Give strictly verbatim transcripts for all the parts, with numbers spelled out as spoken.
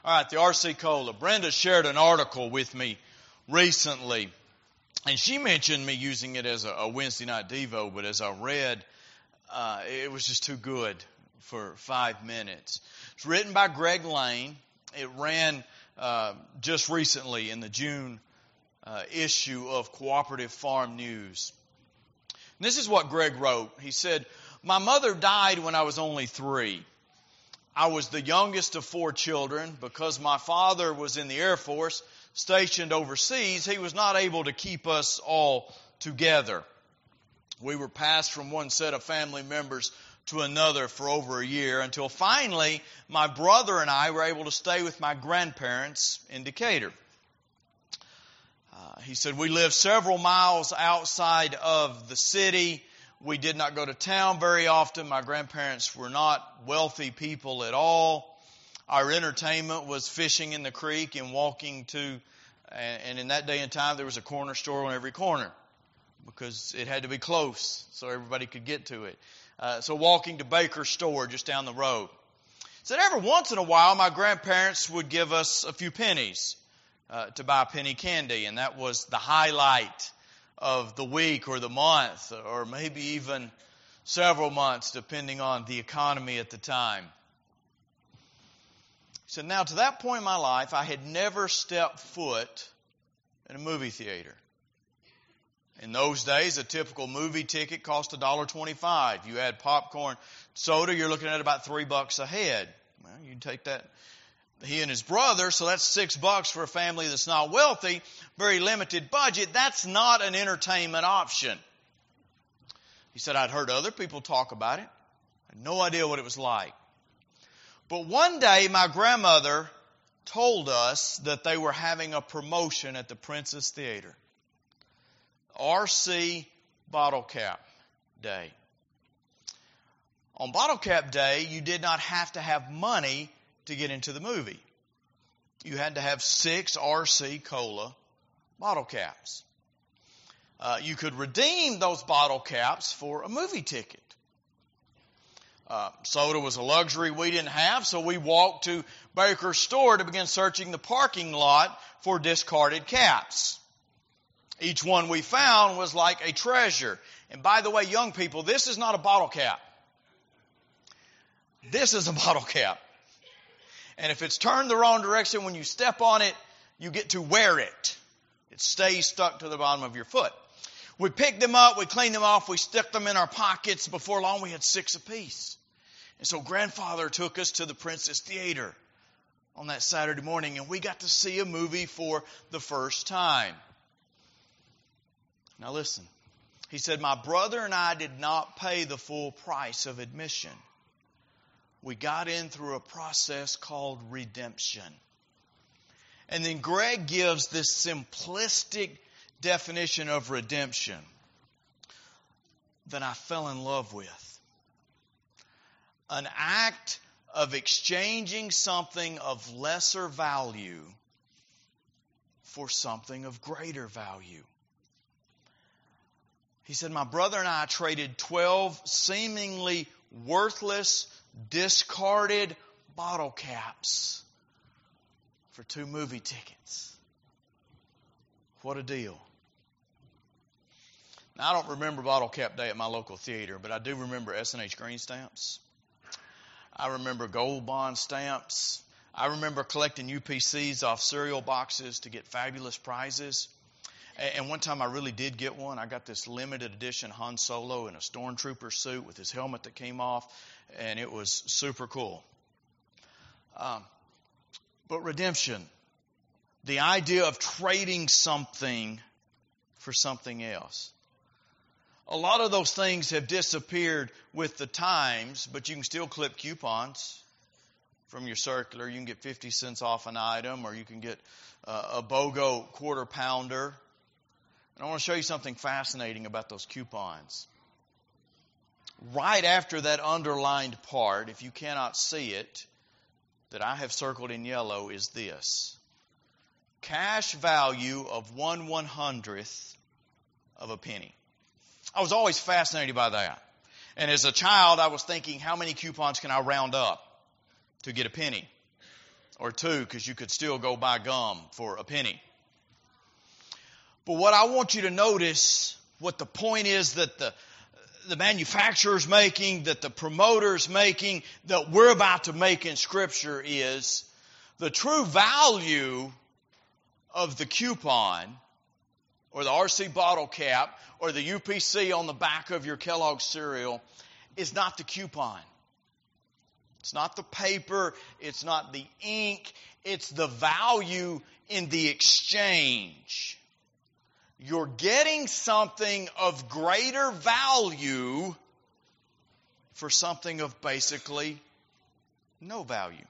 All right, the R C Cola. Brenda shared an article with me recently, and she mentioned me using it as a, a Wednesday night Devo, but as I read, uh, it was just too good for five minutes. It's written by Greg Lane. It ran uh, just recently in the June uh, issue of Cooperative Farm News. And this is what Greg wrote. He said, "My mother died when I was only three. I was the youngest of four children. Because my father was in the Air Force, stationed overseas, he was not able to keep us all together. We were passed from one set of family members to another for over a year until finally my brother and I were able to stay with my grandparents in Decatur." Uh, he said, "We lived several miles outside of the city. We did not go to town very often. My grandparents were not wealthy people at all. Our entertainment was fishing in the creek and walking to, and in that day and time there was a corner store on every corner because it had to be close so everybody could get to it. Uh, so walking to Baker's store just down the road. He said every once in a while my grandparents would give us a few pennies uh, to buy penny candy, and that was the highlight of the week or the month or maybe even several months depending on the economy at the time." He said, "Now to that point in my life I had never stepped foot in a movie theater. In those days a typical movie ticket cost one dollar and twenty-five cents. You add popcorn, soda, you're looking at about three bucks a head. Well, you take that, he and his brother, so that's six bucks for a family that's not wealthy, very limited budget. That's not an entertainment option." He said, "I'd heard other people talk about it. I had no idea what it was like. But one day my grandmother told us that they were having a promotion at the Princess Theater. R C Bottle Cap Day. On Bottle Cap Day, you did not have to have money to get into the movie. You had to have six R C Cola bottle caps. Uh, you could redeem those bottle caps for a movie ticket. Uh, soda was a luxury we didn't have, so we walked to Baker's store to begin searching the parking lot for discarded caps. Each one we found was like a treasure. And by the way, young people, this is not a bottle cap. This is a bottle cap. And if it's turned the wrong direction, when you step on it, you get to wear it. It stays stuck to the bottom of your foot. We picked them up, we cleaned them off, we stuck them in our pockets. Before long, we had six apiece. And so grandfather took us to the Princess Theater on that Saturday morning, and we got to see a movie for the first time. Now listen, he said, my brother and I did not pay the full price of admission. We got in through a process called redemption. And then Greg gives this simplistic definition of redemption that I fell in love with. An act of exchanging something of lesser value for something of greater value. He said, my brother and I traded twelve seemingly worthless, discarded bottle caps for two movie tickets. What a deal. Now, I don't remember Bottle Cap Day at my local theater, but I do remember S and H green stamps. I remember gold bond stamps. I remember collecting U P Cs off cereal boxes to get fabulous prizes. And one time I really did get one. I got this limited edition Han Solo in a stormtrooper suit with his helmet that came off, and it was super cool. Um, but redemption, the idea of trading something for something else. A lot of those things have disappeared with the times, but you can still clip coupons from your circular. You can get fifty cents off an item, or you can get uh, a BOGO quarter pounder. And I want to show you something fascinating about those coupons. Right after that underlined part, if you cannot see it, that I have circled in yellow is this. Cash value of one one hundredth of a penny. I was always fascinated by that. And as a child, I was thinking, how many coupons can I round up to get a penny? or two, because you could still go buy gum for a penny. But what I want you to notice, what the point is that the the manufacturer's making, that the promoter's making, that we're about to make in Scripture is the true value of the coupon or the R C bottle cap or the U P C on the back of your Kellogg's cereal is not the coupon. It's not the paper. It's not the ink. It's the value in the exchange. You're getting something of greater value for something of basically no value.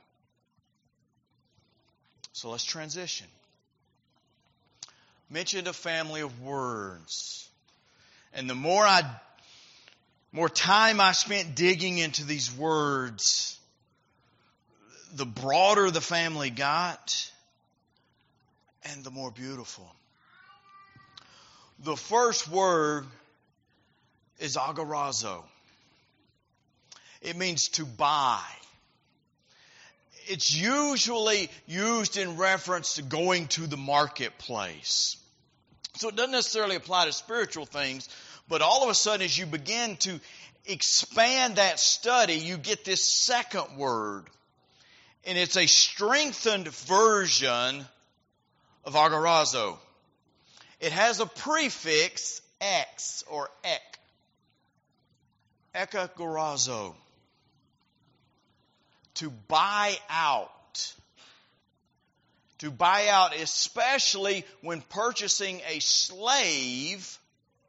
So let's transition. Mentioned a family of words. And the more I, more time I spent digging into these words, the broader the family got and the more beautiful. The first word is agorazo. It means to buy. It's usually used in reference to going to the marketplace. So it doesn't necessarily apply to spiritual things, but all of a sudden as you begin to expand that study, you get this second word. And it's a strengthened version of agorazo. It has a prefix, X or ek. Ekagorazo. To buy out. To buy out, especially when purchasing a slave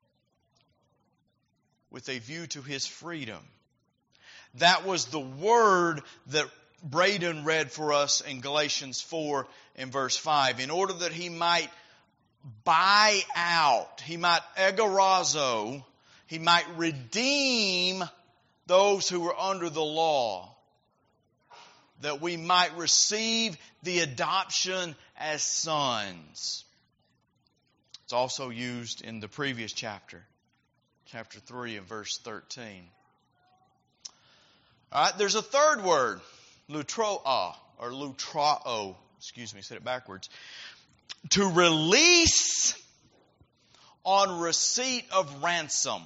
with a view to his freedom. That was the word that Braden read for us in Galatians four and verse five. In order that he might buy out, he might agorazo, he might redeem those who were under the law, that we might receive the adoption as sons. It's also used in the previous chapter, chapter three and verse thirteen. All right, there's a third word, lutroa, or lutrao, excuse me, I said it backwards. To release on receipt of ransom.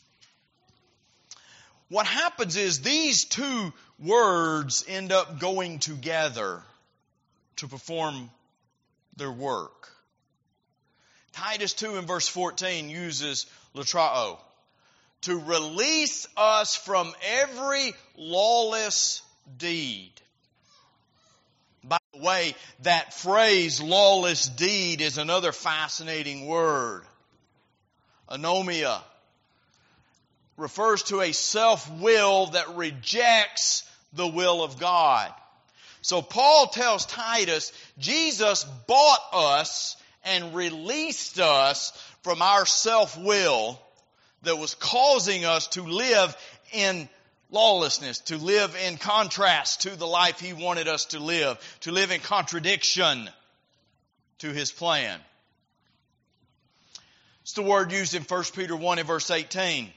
What happens is these two words end up going together to perform their work. Titus two and verse fourteen uses lutrao. To release us from every lawless deed. By the way, that phrase, lawless deed, is another fascinating word. Anomia refers to a self-will that rejects the will of God. So Paul tells Titus, Jesus bought us and released us from our self-will that was causing us to live in lawlessness, to live in contrast to the life He wanted us to live, to live in contradiction to His plan. It's the word used in First Peter one and verse eighteen,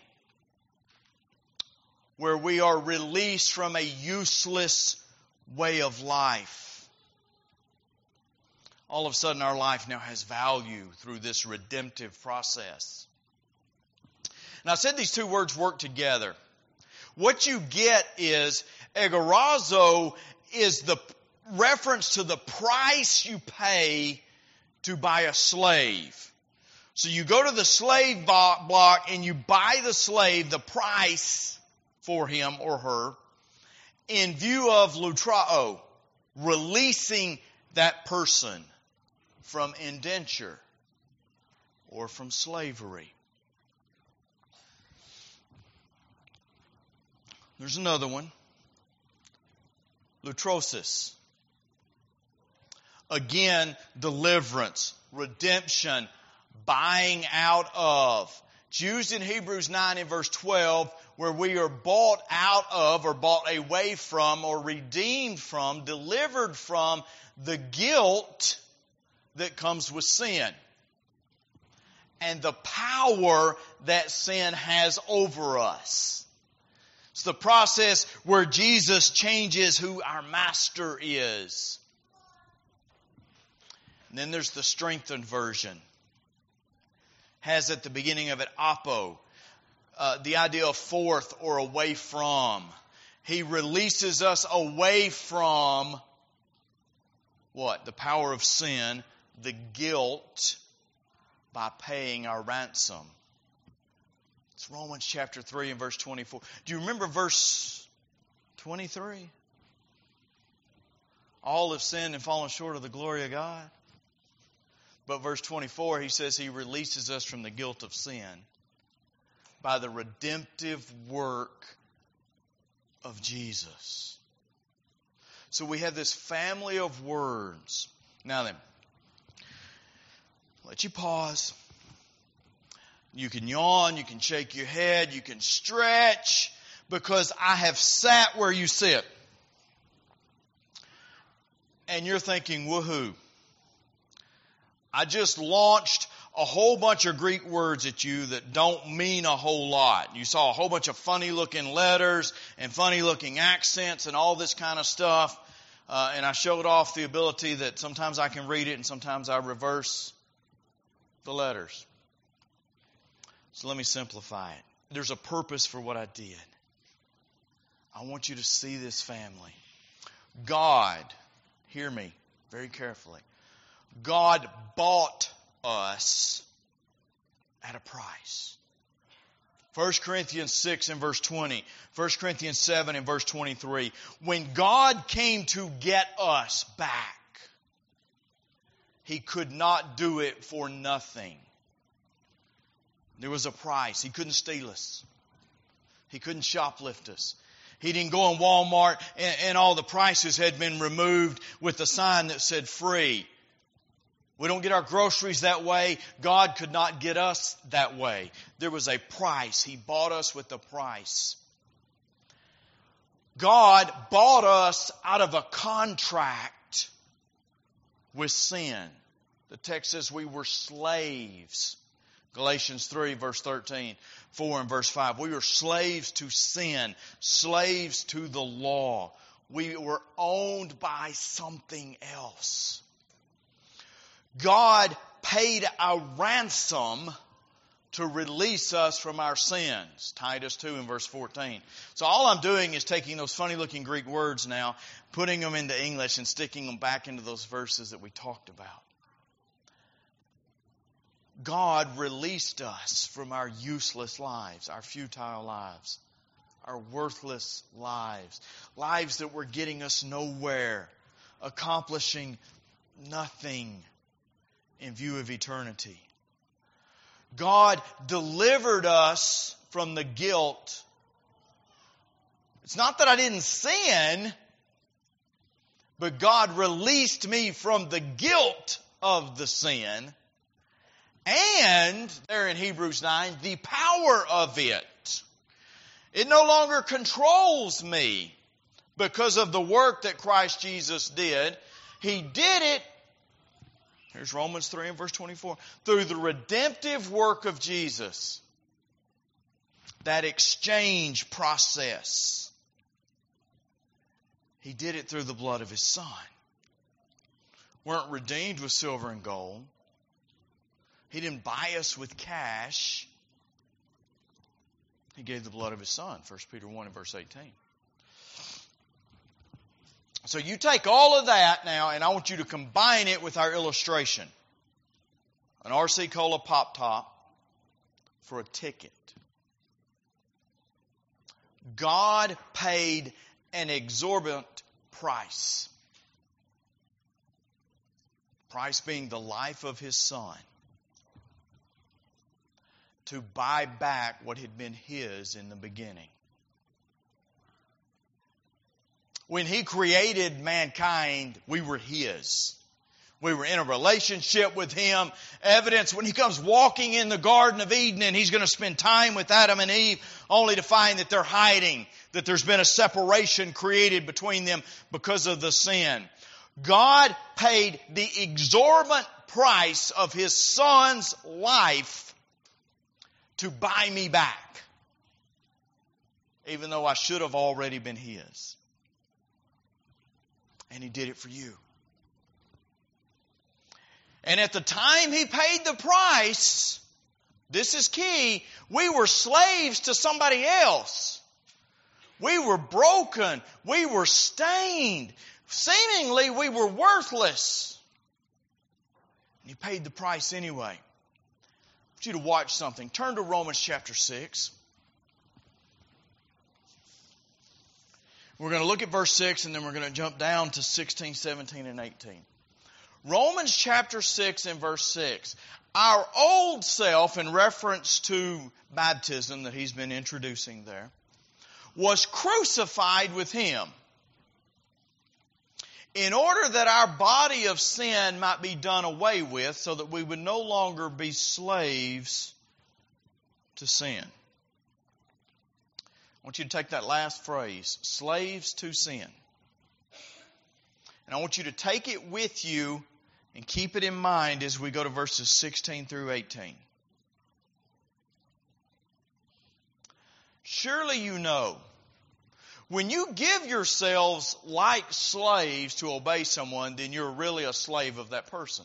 where we are released from a useless way of life. All of a sudden our life now has value through this redemptive process. Now I said these two words work together. What you get is, agorazo is the reference to the price you pay to buy a slave. So you go to the slave block and you buy the slave, the price for him or her, in view of lutrao, releasing that person from indenture or from slavery. There's another one. Lutrosis. Again, deliverance, redemption, buying out of. It's used in Hebrews nine and verse twelve, where we are bought out of or bought away from or redeemed from, delivered from the guilt that comes with sin and the power that sin has over us. It's the process where Jesus changes who our master is. And then there's the strengthened version. Has at the beginning of it apo, uh, the idea of forth or away from. He releases us away from what? The power of sin, the guilt, by paying our ransom. It's Romans chapter three and verse twenty-four. Do you remember verse twenty-three? All have sinned and fallen short of the glory of God. But verse twenty-four, he says he releases us from the guilt of sin by the redemptive work of Jesus. So we have this family of words. Now then, let you pause. You can yawn, you can shake your head, you can stretch, because I have sat where you sit. And you're thinking, woohoo. I just launched a whole bunch of Greek words at you that don't mean a whole lot. You saw a whole bunch of funny looking letters and funny looking accents and all this kind of stuff. Uh, and I showed off the ability that sometimes I can read it and sometimes I reverse the letters. So let me simplify it. There's a purpose for what I did. I want you to see this family. God, hear me very carefully. God bought us at a price. First Corinthians six and verse twenty. First Corinthians seven and verse twenty-three. When God came to get us back, He could not do it for nothing. There was a price. He couldn't steal us. He couldn't shoplift us. He didn't go in Walmart and, and all the prices had been removed with a sign that said free. We don't get our groceries that way. God could not get us that way. There was a price. He bought us with a price. God bought us out of a contract with sin. The text says we were slaves. Galatians three, verse thirteen, four and verse five. We were slaves to sin, slaves to the law. We were owned by something else. God paid a ransom to release us from our sins. Titus two and verse fourteen. So all I'm doing is taking those funny looking Greek words now, putting them into English and sticking them back into those verses that we talked about. God released us from our useless lives, our futile lives, our worthless lives, lives that were getting us nowhere, accomplishing nothing in view of eternity. God delivered us from the guilt. It's not that I didn't sin, but God released me from the guilt of the sin. And, there in Hebrews nine, the power of it. It no longer controls me because of the work that Christ Jesus did. He did it, here's Romans three and verse twenty-four, through the redemptive work of Jesus. That exchange process. He did it through the blood of His Son. We weren't redeemed with silver and gold. He didn't buy us with cash. He gave the blood of His Son. First Peter one and verse eighteen. So you take all of that now, and I want you to combine it with our illustration. An R C Cola Pop Top for a ticket. God paid an exorbitant price. Price being the life of His Son. To buy back what had been His in the beginning. When He created mankind, we were His. We were in a relationship with Him. Evidence when He comes walking in the Garden of Eden and He's going to spend time with Adam and Eve, only to find that they're hiding, that there's been a separation created between them because of the sin. God paid the exorbitant price of His Son's life to buy me back, even though I should have already been His. And He did it for you. And at the time He paid the price, this is key, we were slaves to somebody else. We were broken. We were stained. Seemingly, we were worthless. He paid the price anyway. I want you to watch something. Turn to Romans chapter six. We're going to look at verse six, and then we're going to jump down to sixteen, seventeen, and eighteen. Romans chapter six and verse six. Our old self, in reference to baptism that he's been introducing there, was crucified with Him, in order that our body of sin might be done away with, so that we would no longer be slaves to sin. I want you to take that last phrase, slaves to sin. And I want you to take it with you and keep it in mind as we go to verses sixteen through eighteen. Surely you know, when you give yourselves like slaves to obey someone, then you're really a slave of that person.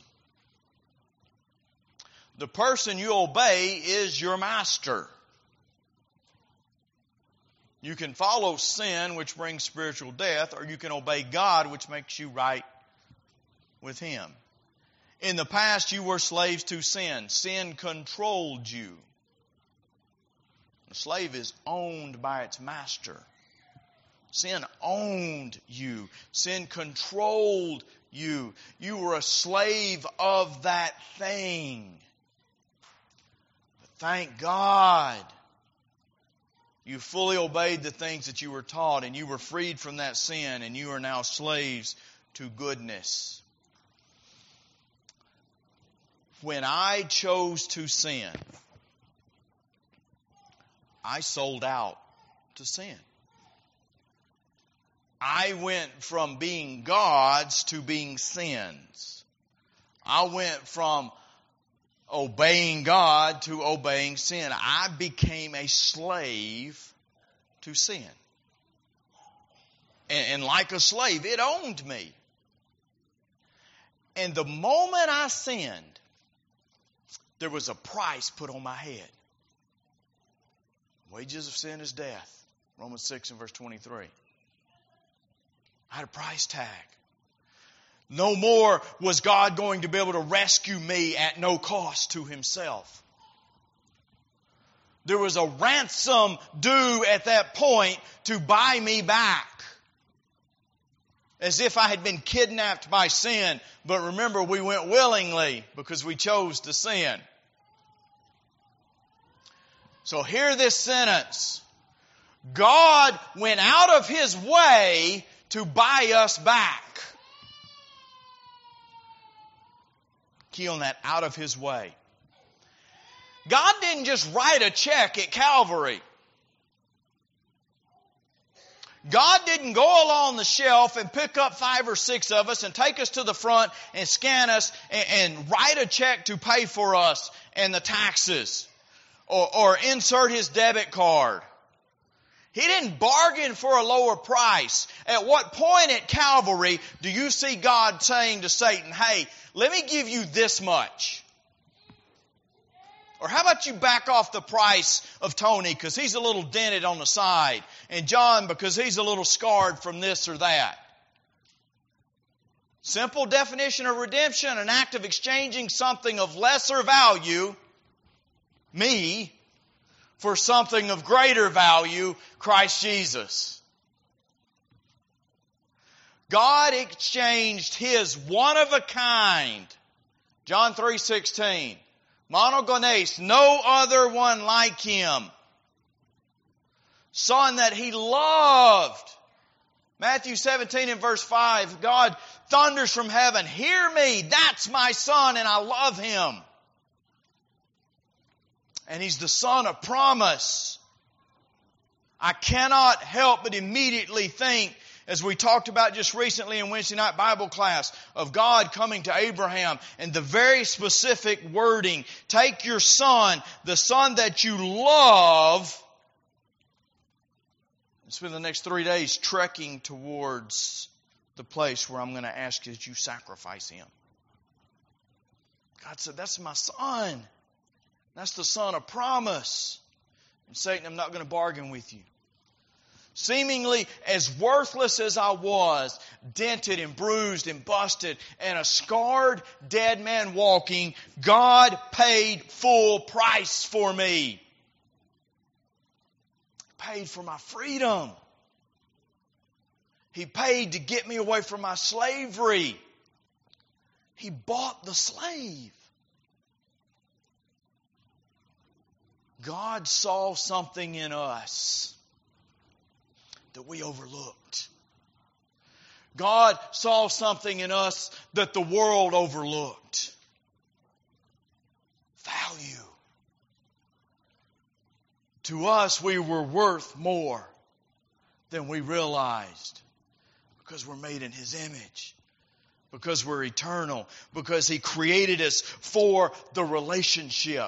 The person you obey is your master. You can follow sin, which brings spiritual death, or you can obey God, which makes you right with Him. In the past, you were slaves to sin. Sin controlled you. A slave is owned by its master. Sin owned you. Sin controlled you. You were a slave of that thing. But thank God, you fully obeyed the things that you were taught, and you were freed from that sin, and you are now slaves to goodness. When I chose to sin, I sold out to sin. I went from being God's to being sin's. I went from obeying God to obeying sin. I became a slave to sin. And, and like a slave, it owned me. And the moment I sinned, there was a price put on my head. Wages of sin is death. Romans six and verse twenty-three. I had a price tag. No more was God going to be able to rescue me at no cost to Himself. There was a ransom due at that point to buy me back. As if I had been kidnapped by sin. But remember, we went willingly because we chose to sin. So hear this sentence. God went out of His way to buy us back. Key on that, out of His way. God didn't just write a check at Calvary. God didn't go along the shelf and pick up five or six of us and take us to the front and scan us and, and write a check to pay for us and the taxes. Or, or insert His debit card. He didn't bargain for a lower price. At what point at Calvary do you see God saying to Satan, hey, let me give you this much? Or how about you back off the price of Tony because he's a little dented on the side, and John because he's a little scarred from this or that? Simple definition of redemption, an act of exchanging something of lesser value, me, for something of greater value, Christ Jesus. God exchanged His one-of-a-kind, John three sixteen, monogenes, no other one like Him, Son that He loved. Matthew seventeen and verse five, God thunders from heaven, hear me, that's my Son and I love Him. And He's the Son of promise. I cannot help but immediately think, as we talked about just recently in Wednesday night Bible class, of God coming to Abraham and the very specific wording, take your son, the son that you love, and spend the next three days trekking towards the place where I'm going to ask you that you sacrifice him. God said, that's my son. That's the son of promise. And Satan, I'm not going to bargain with you. Seemingly as worthless as I was, dented and bruised and busted, and a scarred dead man walking, God paid full price for me. Paid for my freedom. He paid to get me away from my slavery. He bought the slave. God saw something in us that we overlooked. God saw something in us that the world overlooked. Value. To us, we were worth more than we realized because we're made in His image, because we're eternal, because He created us for the relationship.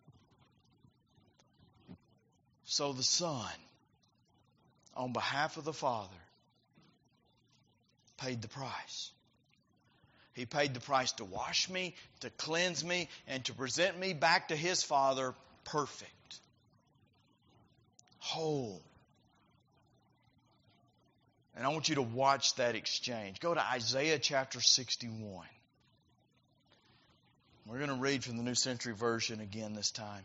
So the Son, on behalf of the Father, paid the price. He paid the price to wash me, to cleanse me, and to present me back to His Father perfect, whole. And I want you to watch that exchange. Go to Isaiah chapter sixty-one. We're going to read from the New Century Version again this time.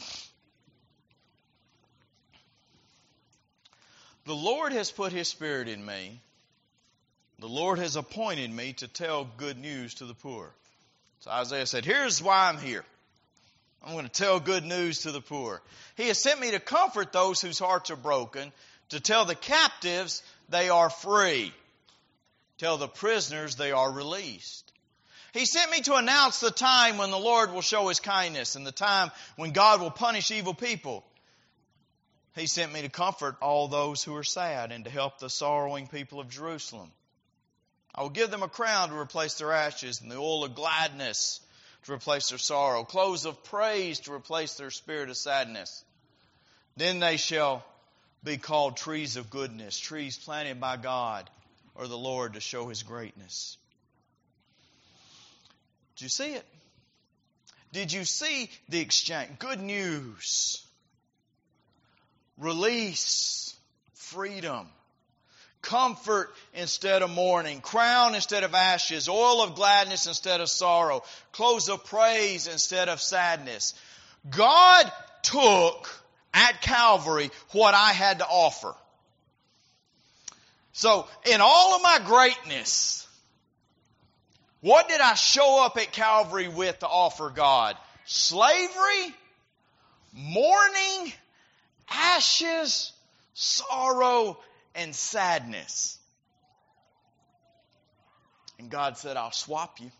The Lord has put His Spirit in me. The Lord has appointed me to tell good news to the poor. So Isaiah said, here's why I'm here. I'm going to tell good news to the poor. He has sent me to comfort those whose hearts are broken, to tell the captives they are free, tell the prisoners they are released. He sent me to announce the time when the Lord will show His kindness and the time when God will punish evil people. He sent me to comfort all those who are sad and to help the sorrowing people of Jerusalem. I will give them a crown to replace their ashes and the oil of gladness to replace their sorrow, clothes of praise to replace their spirit of sadness. Then they shall be called trees of goodness, trees planted by God or the Lord to show His greatness. Did you see it? Did you see the exchange? Good news. Release. Freedom. Comfort instead of mourning. Crown instead of ashes. Oil of gladness instead of sorrow. Clothes of praise instead of sadness. God took at Calvary what I had to offer. So, in all of my greatness, what did I show up at Calvary with to offer God? Slavery, mourning, ashes, sorrow, and sadness. And God said, I'll swap you.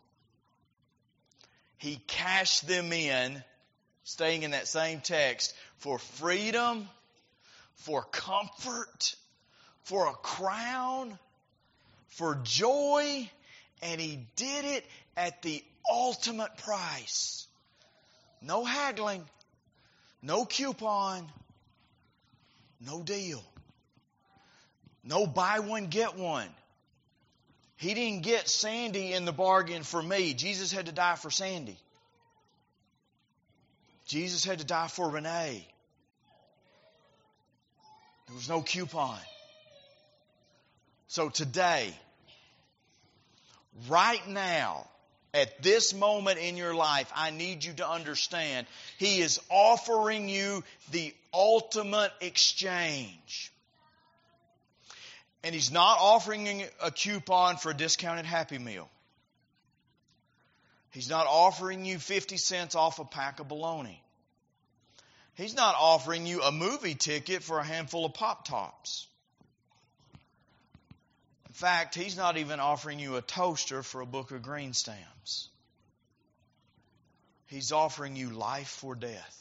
He cashed them in, staying in that same text, for freedom, for comfort, for a crown, for joy, and He did it at the ultimate price. No haggling, no coupon, no deal. No buy one, get one. He didn't get Sandy in the bargain for me. Jesus had to die for Sandy. Jesus had to die for Renee. There was no coupon. So today, right now, at this moment in your life, I need you to understand, He is offering you the ultimate exchange. And He's not offering you a coupon for a discounted Happy Meal. He's not offering you fifty cents off a pack of bologna. He's not offering you a movie ticket for a handful of Pop-Tops. In fact, He's not even offering you a toaster for a book of green stamps. He's offering you life or death.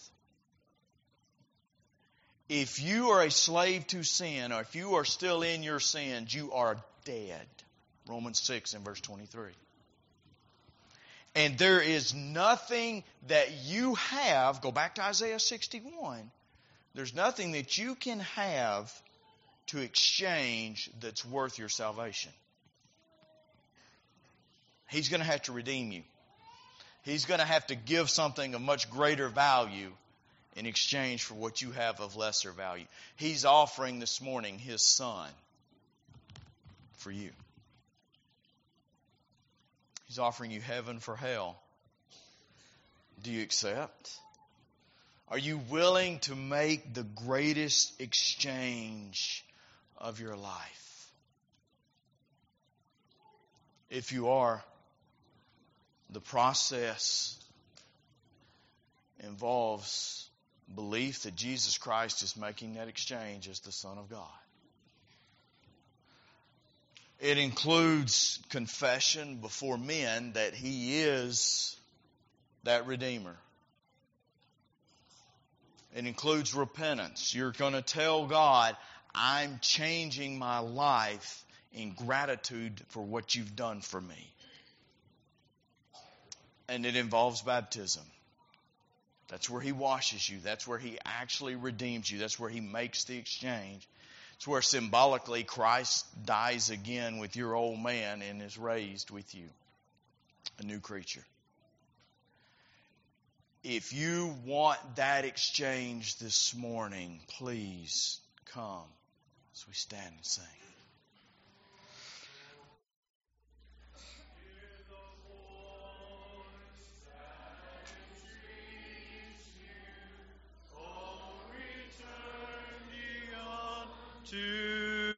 If you are a slave to sin, or if you are still in your sins, you are dead. Romans six and verse twenty-three. And there is nothing that you have, go back to Isaiah sixty-one, there's nothing that you can have to exchange that's worth your salvation. He's going to have to redeem you. He's going to have to give something of much greater value in exchange for what you have of lesser value. He's offering this morning His Son for you. He's offering you heaven for hell. Do you accept? Are you willing to make the greatest exchange of your life? If you are, the process involves belief that Jesus Christ is making that exchange as the Son of God. It includes confession before men that He is that Redeemer. It includes repentance. You're going to tell God, I'm changing my life in gratitude for what you've done for me. And it involves baptism. That's where He washes you. That's where He actually redeems you. That's where He makes the exchange. It's where symbolically Christ dies again with your old man and is raised with you, a new creature. If you want that exchange this morning, please come as we stand and sing.